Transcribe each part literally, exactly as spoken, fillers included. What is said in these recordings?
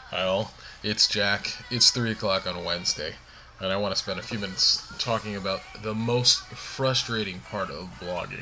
Well, it's Jack. It's three o'clock on Wednesday, and I want to spend a few minutes talking about the most frustrating part of blogging.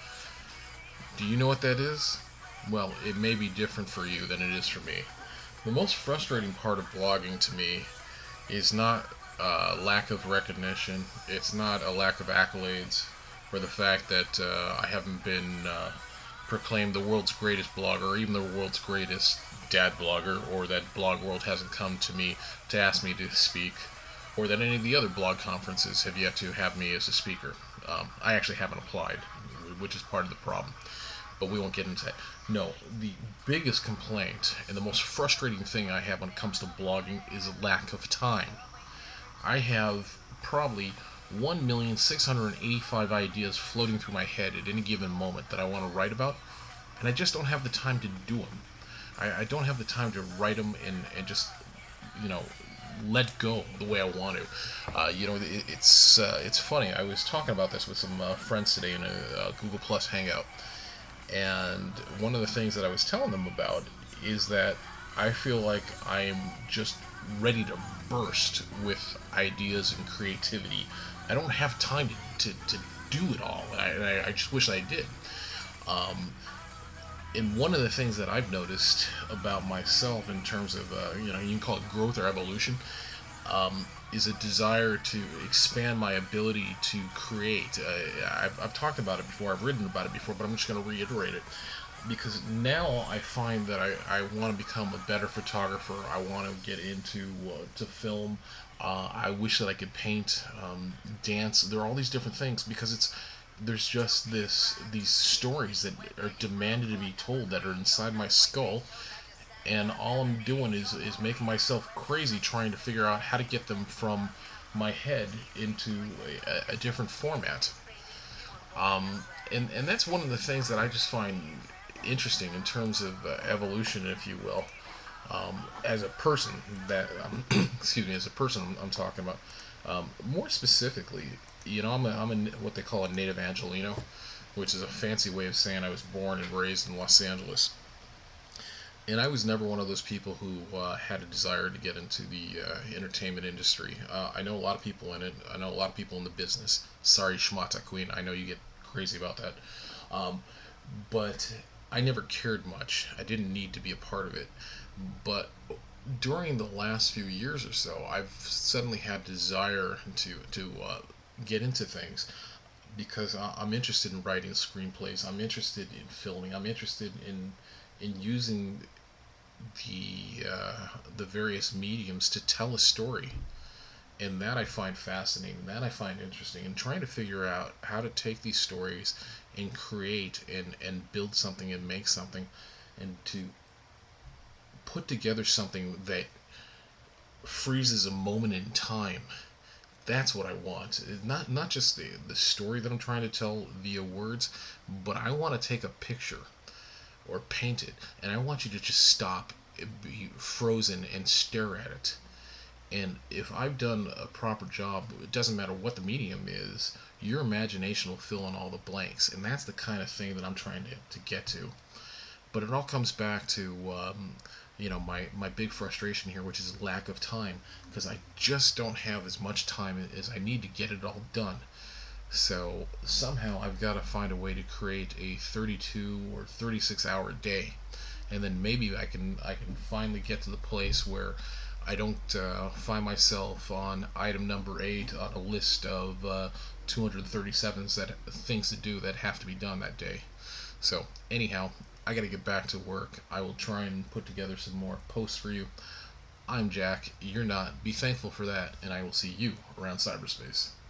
Do you know what that is? Well, it may be different for you than it is for me. The most frustrating part of blogging to me is not a lack of recognition, it's not a lack of accolades, or the fact that uh, I haven't been uh, proclaimed the world's greatest blogger, or even the world's greatest dad blogger, or that Blog World hasn't come to me to ask me to speak, or that any of the other blog conferences have yet to have me as a speaker. Um, I actually haven't applied, which is part of the problem, but we won't get into that. No, the biggest complaint and the most frustrating thing I have when it comes to blogging is a lack of time. I have probably one million six hundred eighty-five ideas floating through my head at any given moment that I want to write about, and I just don't have the time to do them. I, I don't have the time to write them and, and just, you know, let go the way I want to. Uh, you know, it, it's uh, it's funny. I was talking about this with some uh, friends today in a uh, Google Plus Hangout, and one of the things that I was telling them about is that I feel like I'm just ready to burst with ideas and creativity. I don't have time to, to, to do it all. I, I, I just wish I did. Um, and one of the things that I've noticed about myself in terms of, uh, you know, you can call it growth or evolution, um, is a desire to expand my ability to create. Uh, I've, I've talked about it before, I've written about it before, but I'm just going to reiterate it. Because now I find that I, I want to become a better photographer. I want to get into uh, to film. Uh, I wish that I could paint, um, dance. There are all these different things because it's there's just this these stories that are demanded to be told that are inside my skull, and all I'm doing is is making myself crazy trying to figure out how to get them from my head into a, a different format. Um, and and that's one of the things that I just find interesting in terms of uh, evolution, if you will. Um, as a person, that um, excuse me, as a person, I'm, I'm talking about. Um, more specifically, you know, I'm a, I'm a what they call a native Angelino, which is a fancy way of saying I was born and raised in Los Angeles. And I was never one of those people who uh, had a desire to get into the uh, entertainment industry. Uh, I know a lot of people in it. I know a lot of people in the business. Sorry, Shmata Queen. I know you get crazy about that. Um, but I never cared much. I didn't need to be a part of it. But during the last few years or so, I've suddenly had desire to to uh, get into things because I'm interested in writing screenplays. I'm interested in filming. I'm interested in in using the uh, the various mediums to tell a story, and that I find fascinating. That I find interesting, and trying to figure out how to take these stories and create and and build something and make something, and to put together something that freezes a moment in time. That's what I want. Not not just the the story that I'm trying to tell via words, but I want to take a picture or paint it, and I want you to just stop, be frozen, and stare at it. And if I've done a proper job, it doesn't matter what the medium is, your imagination will fill in all the blanks, and that's the kind of thing that I'm trying to, to get to. But it all comes back to um, you know my my big frustration here, which is lack of time, because I just don't have as much time as I need to get it all done. So somehow I've got to find a way to create a thirty-two or thirty-six hour day, and then maybe I can I can finally get to the place where I don't uh, find myself on item number eight on a list of uh, two hundred thirty-seven that things to do that have to be done that day. So anyhow, I got to get back to work. I will try and put together some more posts for you. I'm Jack. You're not. Be thankful for that, and I will see you around cyberspace.